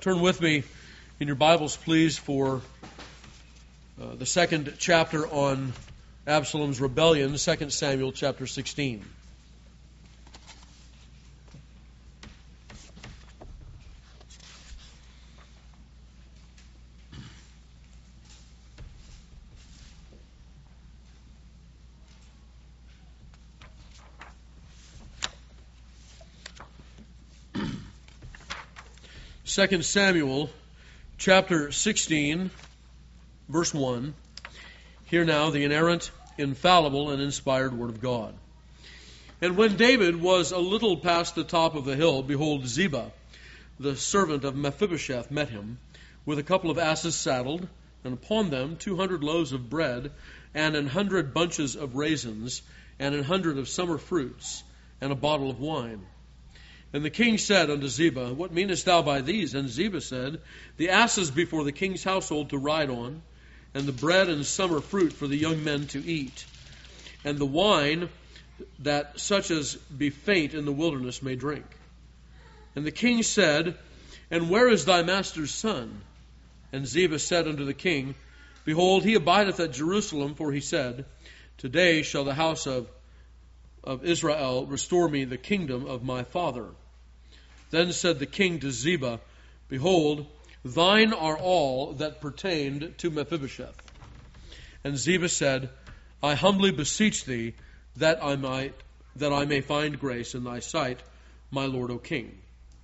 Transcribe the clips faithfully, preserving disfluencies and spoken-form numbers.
Turn with me in your Bibles, please, for uh, the second chapter on Absalom's rebellion, Second Samuel chapter sixteen. Second Samuel chapter sixteen, verse one. Hear now the inerrant, infallible, and inspired word of God. And when David was a little past the top of the hill, behold, Ziba, the servant of Mephibosheth, met him, with a couple of asses saddled, and upon them two hundred loaves of bread, and an hundred bunches of raisins, and an hundred of summer fruits, and a bottle of wine. And the king said unto Ziba, What meanest thou by these? And Ziba said, The asses before the king's household to ride on, and the bread and summer fruit for the young men to eat, and the wine that such as be faint in the wilderness may drink. And the king said, And where is thy master's son? And Ziba said unto the king, Behold, he abideth at Jerusalem, for he said, Today shall the house of, of Israel restore me the kingdom of my father. Then said the king to Ziba, Behold, thine are all that pertained to Mephibosheth. And Ziba said, I humbly beseech thee that I might that I may find grace in thy sight, my lord, O king.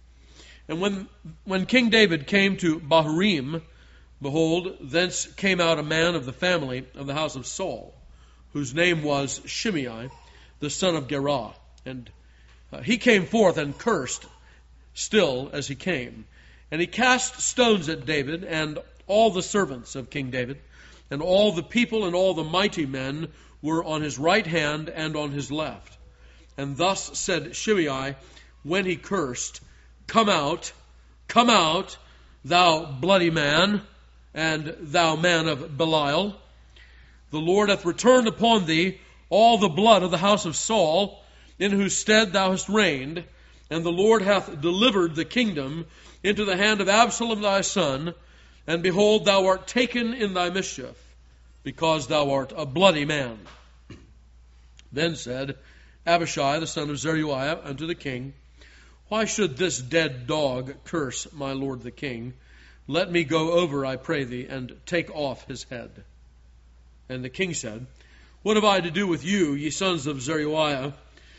And when when King David came to Bahurim, behold, thence came out a man of the family of the house of Saul, whose name was Shimei, the son of Gerah. And uh, he came forth and cursed still as he came. And he cast stones at David and all the servants of King David, and all the people and all the mighty men were on his right hand and on his left. And thus said Shimei, when he cursed, Come out, come out, thou bloody man, and thou man of Belial. The Lord hath returned upon thee all the blood of the house of Saul, in whose stead thou hast reigned, and the Lord hath delivered the kingdom into the hand of Absalom thy son, and behold, thou art taken in thy mischief, because thou art a bloody man. Then said Abishai the son of Zeruiah unto the king, Why should this dead dog curse my lord the king? Let me go over, I pray thee, and take off his head. And the king said, What have I to do with you, ye sons of Zeruiah?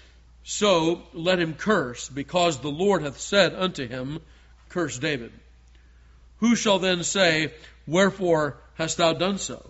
So let him curse, because the Lord hath said unto him, Curse David. Who shall then say, Wherefore hast thou done so?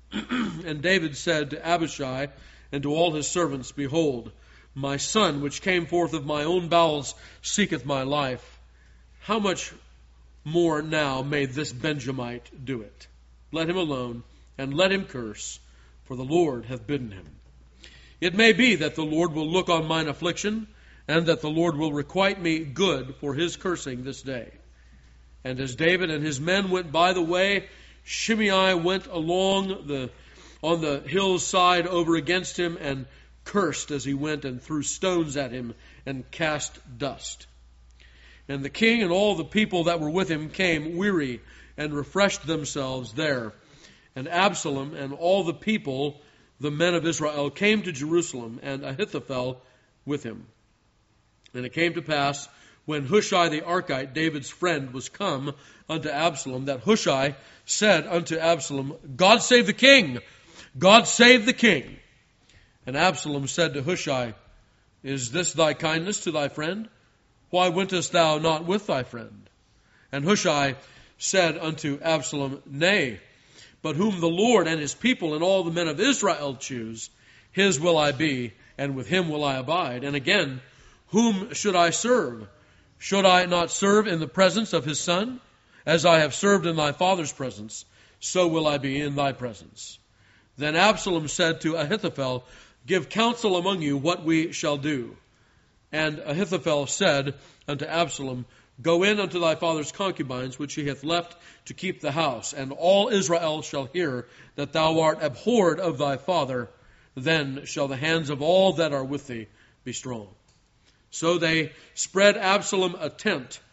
And David said to Abishai and to all his servants, Behold, my son, which came forth of my own bowels, seeketh my life. How much more now may this Benjamite do it? Let him alone, and let him curse, for the Lord hath bidden him. It may be that the Lord will look on mine affliction, and that the Lord will requite me good for his cursing this day. And as David and his men went by the way, Shimei went along the on the hillside over against him, and cursed as he went, and threw stones at him, and cast dust. And the king and all the people that were with him came weary, and refreshed themselves there. And Absalom and all the people, the men of Israel, came to Jerusalem, and Ahithophel with him. And it came to pass, when Hushai the Archite, David's friend, was come unto Absalom, that Hushai said unto Absalom, God save the king! God save the king! And Absalom said to Hushai, Is this thy kindness to thy friend? Why wentest thou not with thy friend? And Hushai said unto Absalom, Nay, but whom the Lord and his people and all the men of Israel choose, his will I be, and with him will I abide. And again, whom should I serve? Should I not serve in the presence of his son? As I have served in thy father's presence, so will I be in thy presence. Then Absalom said to Ahithophel, Give counsel among you what we shall do. And Ahithophel said unto Absalom, Go in unto thy father's concubines, which he hath left to keep the house, and all Israel shall hear that thou art abhorred of thy father. Then shall the hands of all that are with thee be strong. So they spread Absalom a tent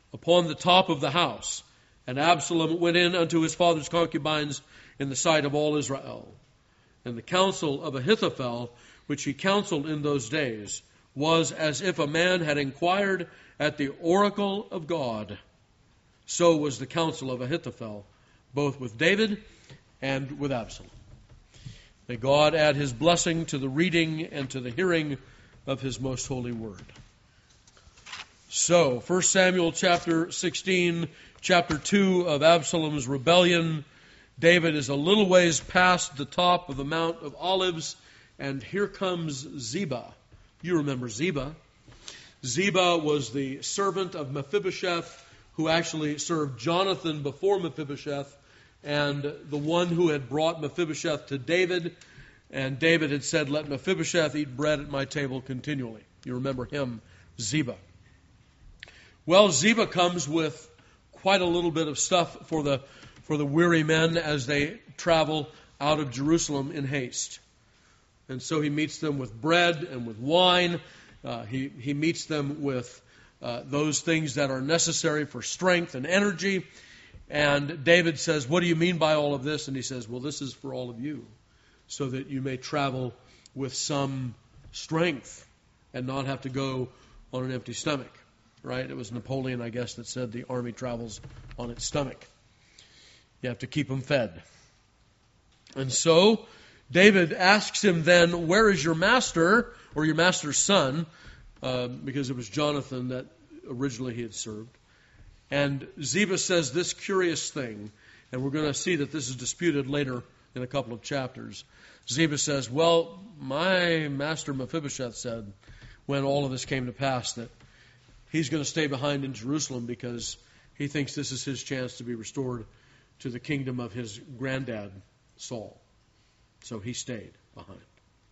upon the top of the house. And Absalom went in unto his father's concubines in the sight of all Israel. And the counsel of Ahithophel, which he counseled in those days, was as if a man had inquired at the oracle of God. So was the counsel of Ahithophel, both with David and with Absalom. May God add his blessing to the reading and to the hearing of his most holy word. So, First Samuel chapter sixteen, chapter two of Absalom's rebellion. David is a little ways past the top of the Mount of Olives, and here comes Ziba. You remember Ziba. Ziba was the servant of Mephibosheth, who actually served Jonathan before Mephibosheth, and the one who had brought Mephibosheth to David. And David had said, "Let Mephibosheth eat bread at my table continually." You remember him, Ziba. Well, Ziba comes with quite a little bit of stuff for the for the weary men as they travel out of Jerusalem in haste. And so he meets them with bread and with wine. Uh, he, he meets them with uh, those things that are necessary for strength and energy. And David says, "What do you mean by all of this?" And he says, "Well, this is for all of you, so that you may travel with some strength and not have to go on an empty stomach." Right? It was Napoleon, I guess, that said the army travels on its stomach. You have to keep them fed. And so David asks him then, "Where is your master?" Or your master's son, uh, because it was Jonathan that originally he had served. And Ziba says this curious thing, and we're going to see that this is disputed later in a couple of chapters. Ziba says, "Well, my master Mephibosheth said, when all of this came to pass, that he's going to stay behind in Jerusalem because he thinks this is his chance to be restored to the kingdom of his granddad, Saul." So he stayed behind.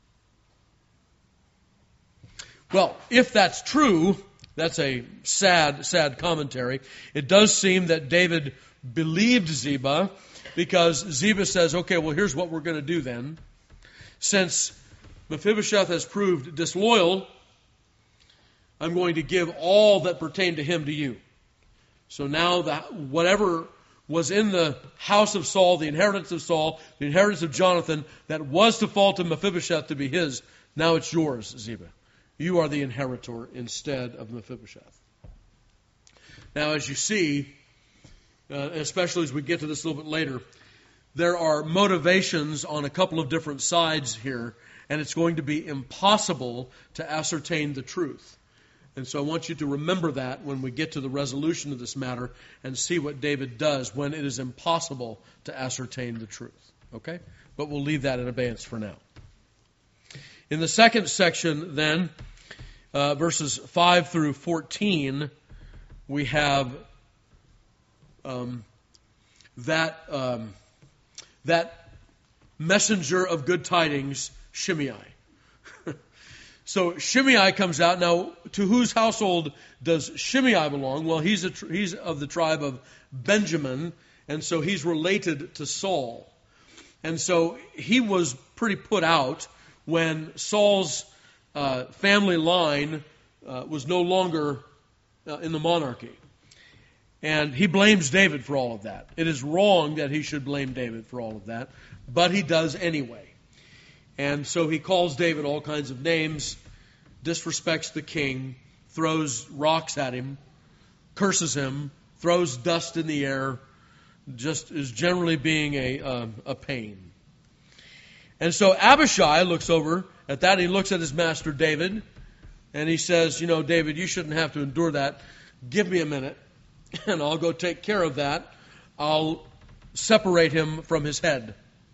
Well, if that's true, that's a sad, sad commentary. It does seem that David believed Ziba, because Ziba says, "Okay, well, here's what we're going to do then. Since Mephibosheth has proved disloyal, I'm going to give all that pertained to him to you." So now that whatever was in the house of Saul, the inheritance of Saul, the inheritance of Jonathan, that was to fall to Mephibosheth to be his, now it's yours, Ziba. You are the inheritor instead of Mephibosheth. Now, as you see, uh, especially as we get to this a little bit later, there are motivations on a couple of different sides here, and it's going to be impossible to ascertain the truth. And so I want you to remember that when we get to the resolution of this matter and see what David does when it is impossible to ascertain the truth. Okay? But we'll leave that in abeyance for now. In the second section, then, uh, verses five through fourteen, we have um, that um, that messenger of good tidings, Shimei. So Shimei comes out. Now, to whose household does Shimei belong? Well, he's a, he's of the tribe of Benjamin, and so he's related to Saul. And so he was pretty put out when Saul's uh, family line uh, was no longer uh, in the monarchy. And he blames David for all of that. It is wrong that he should blame David for all of that, but he does anyway. And so he calls David all kinds of names, disrespects the king, throws rocks at him, curses him, throws dust in the air, just is generally being a, um, a pain. And so Abishai looks over at that. He looks at his master David, and he says, "You know, David, you shouldn't have to endure that. Give me a minute, and I'll go take care of that. I'll separate him from his head."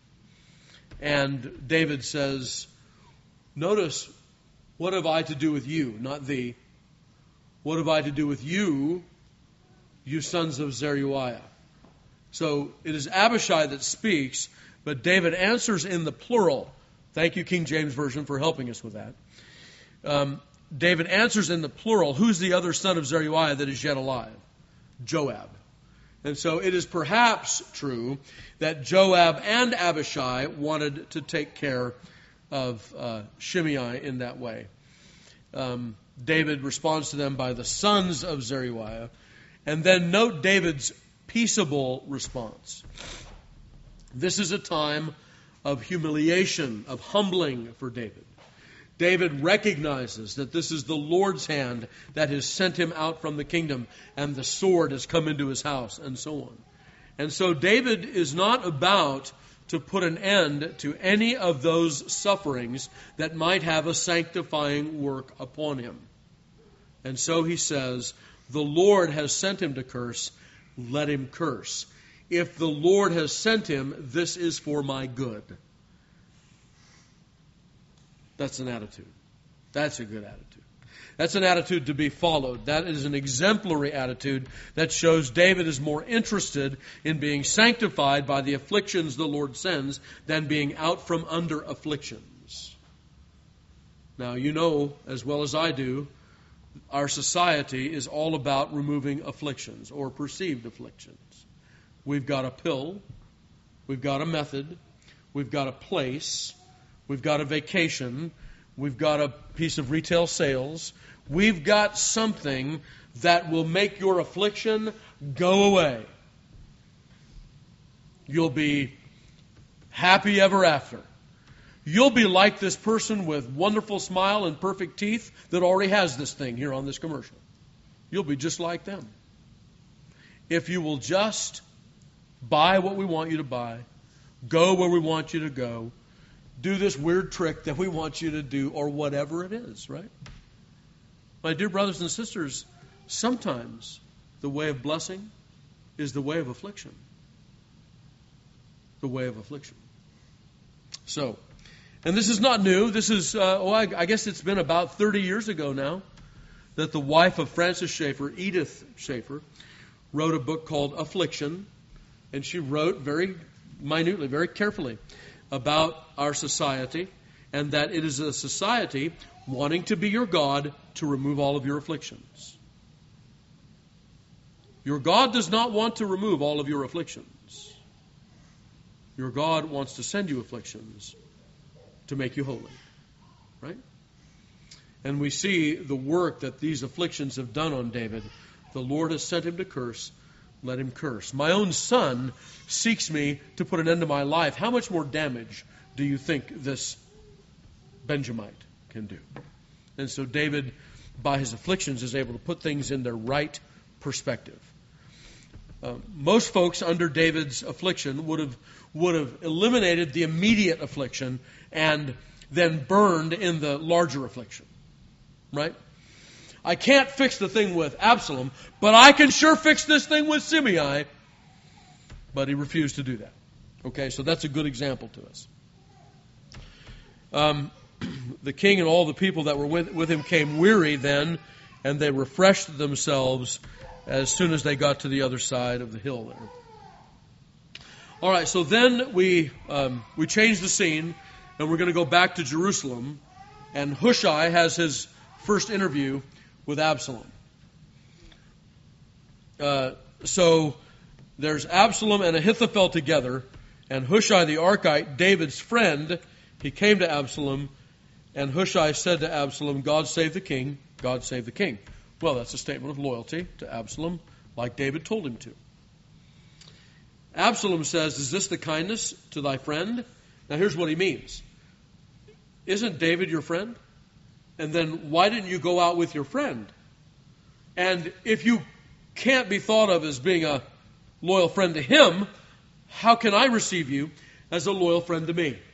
And David says, "Notice, what have I to do with you, not thee? What have I to do with you, you sons of Zeruiah?" So it is Abishai that speaks, but David answers in the plural. Thank you, King James Version, for helping us with that. Um, David answers in the plural. Who's the other son of Zeruiah that is yet alive? Joab. And so it is perhaps true that Joab and Abishai wanted to take care of uh, Shimei in that way. Um, David responds to them by the sons of Zeruiah, And then note David's peaceable response. This is a time of humiliation, of humbling for David. David recognizes that this is the Lord's hand that has sent him out from the kingdom, and the sword has come into his house, and so on. And so David is not about to put an end to any of those sufferings that might have a sanctifying work upon him. And so he says, the Lord has sent him to curse, let him curse. If the Lord has sent him, this is for my good. That's an attitude. That's a good attitude. That's an attitude to be followed. That is an exemplary attitude that shows David is more interested in being sanctified by the afflictions the Lord sends than being out from under afflictions. Now, you know as well as I do, our society is all about removing afflictions or perceived afflictions. We've got a pill, we've got a method, we've got a place, we've got a vacation, we've got a piece of retail sales, we've got something that will make your affliction go away. You'll be happy ever after. You'll be like this person with wonderful smile and perfect teeth that already has this thing here on this commercial. You'll be just like them. If you will just buy what we want you to buy, go where we want you to go, do this weird trick that we want you to do, or whatever it is, right? My dear brothers and sisters, sometimes the way of blessing is the way of affliction. The way of affliction. So, and this is not new. This is, uh, oh, I, I guess it's been about thirty years ago now that the wife of Francis Schaeffer, Edith Schaeffer, wrote a book called Affliction. And she wrote very minutely, very carefully about our society, and that it is a society wanting to be your God to remove all of your afflictions. Your God does not want to remove all of your afflictions. Your God wants to send you afflictions to make you holy. Right? And we see the work that these afflictions have done on David. The Lord has sent him to curse. Let him curse. My own son seeks me to put an end to my life. How much more damage do you think this Benjamite can do? And so David, by his afflictions, is able to put things in their right perspective. Uh, most folks under David's affliction would have would have eliminated the immediate affliction and then burned in the larger affliction. Right? I can't fix the thing with Absalom, but I can sure fix this thing with Shimei. But he refused to do that. Okay, so that's a good example to us. Um, the king and all the people that were with, with him came weary then, and they refreshed themselves as soon as they got to the other side of the hill there. All right, so then we um, we change the scene, and we're going to go back to Jerusalem, and Hushai has his first interview with Absalom. Uh, so there's Absalom and Ahithophel together, and Hushai the Archite, David's friend, he came to Absalom, and Hushai said to Absalom, God save the king, God save the king. Well, that's a statement of loyalty to Absalom, like David told him to. Absalom says, is this the kindness to thy friend? Now here's what he means. Isn't David your friend? And then why didn't you go out with your friend? And if you can't be thought of as being a loyal friend to him, how can I receive you as a loyal friend to me?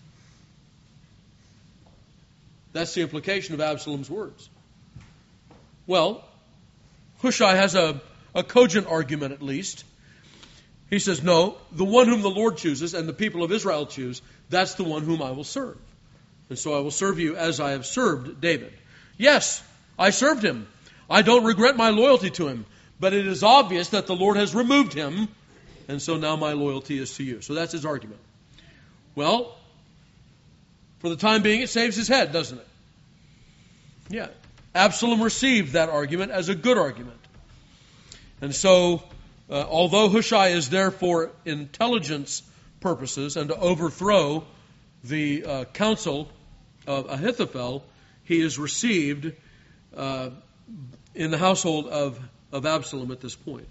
That's the implication of Absalom's words. Well, Hushai has a, a cogent argument at least. He says, no, the one whom the Lord chooses and the people of Israel choose, that's the one whom I will serve. And so I will serve you as I have served David. Yes, I served him. I don't regret my loyalty to him. But it is obvious that the Lord has removed him. And so now my loyalty is to you. So that's his argument. Well, for the time being, it saves his head, doesn't it? Yeah. Absalom received that argument as a good argument. And so, uh, although Hushai is there for intelligence purposes and to overthrow the uh, counsel of Ahithophel, he is received uh, in the household of of Absalom at this point.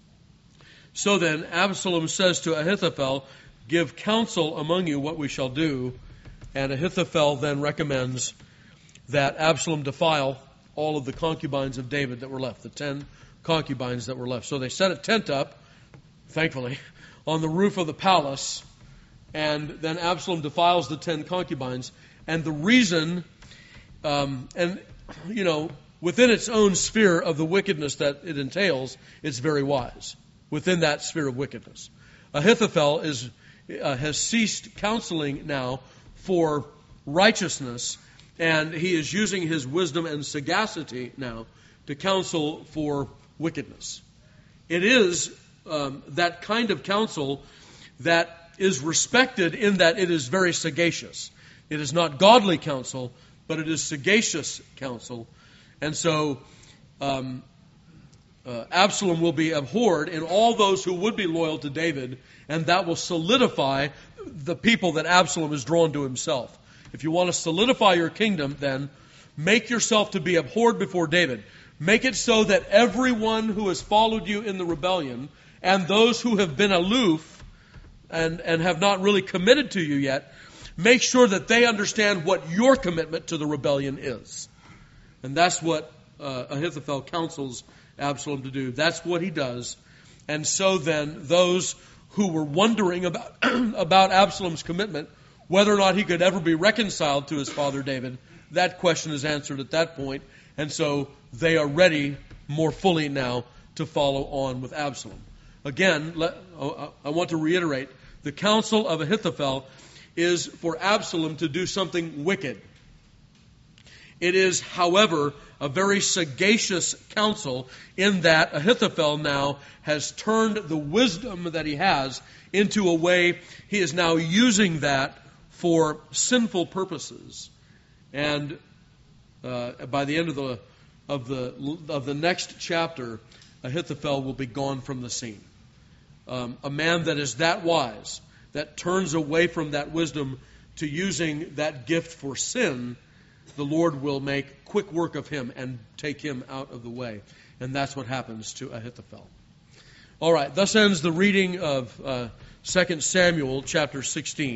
So then, Absalom says to Ahithophel, "Give counsel among you what we shall do." And Ahithophel then recommends that Absalom defile all of the concubines of David that were left, the ten concubines that were left. So they set a tent up, thankfully, on the roof of the palace, and then Absalom defiles the ten concubines. And the reason, um, and, you know, within its own sphere of the wickedness that it entails, it's very wise, within that sphere of wickedness. Ahithophel is uh, has ceased counseling now for righteousness, and he is using his wisdom and sagacity now to counsel for wickedness. It is um, that kind of counsel that is respected in that it is very sagacious. It is not godly counsel, but it is sagacious counsel. And so um, uh, Absalom will be abhorred in all those who would be loyal to David, and that will solidify the people that Absalom is drawn to himself. If you want to solidify your kingdom, then make yourself to be abhorred before David. Make it so that everyone who has followed you in the rebellion and those who have been aloof and, and have not really committed to you yet, make sure that they understand what your commitment to the rebellion is. And that's what uh, Ahithophel counsels Absalom to do. That's what he does. And so then those who were wondering about, about Absalom's commitment, whether or not he could ever be reconciled to his father David, that question is answered at that point. And so they are ready more fully now to follow on with Absalom. Again, let, I want to reiterate, the counsel of Ahithophel is for Absalom to do something wicked. It is, however, a very sagacious counsel in that Ahithophel now has turned the wisdom that he has into a way he is now using that for sinful purposes. And uh, by the end of the of the of the next chapter, Ahithophel will be gone from the scene. Um, a man that is that wise, that turns away from that wisdom to using that gift for sin, the Lord will make quick work of him and take him out of the way. And that's what happens to Ahithophel. All right, thus ends the reading of uh, Second Samuel chapter sixteen.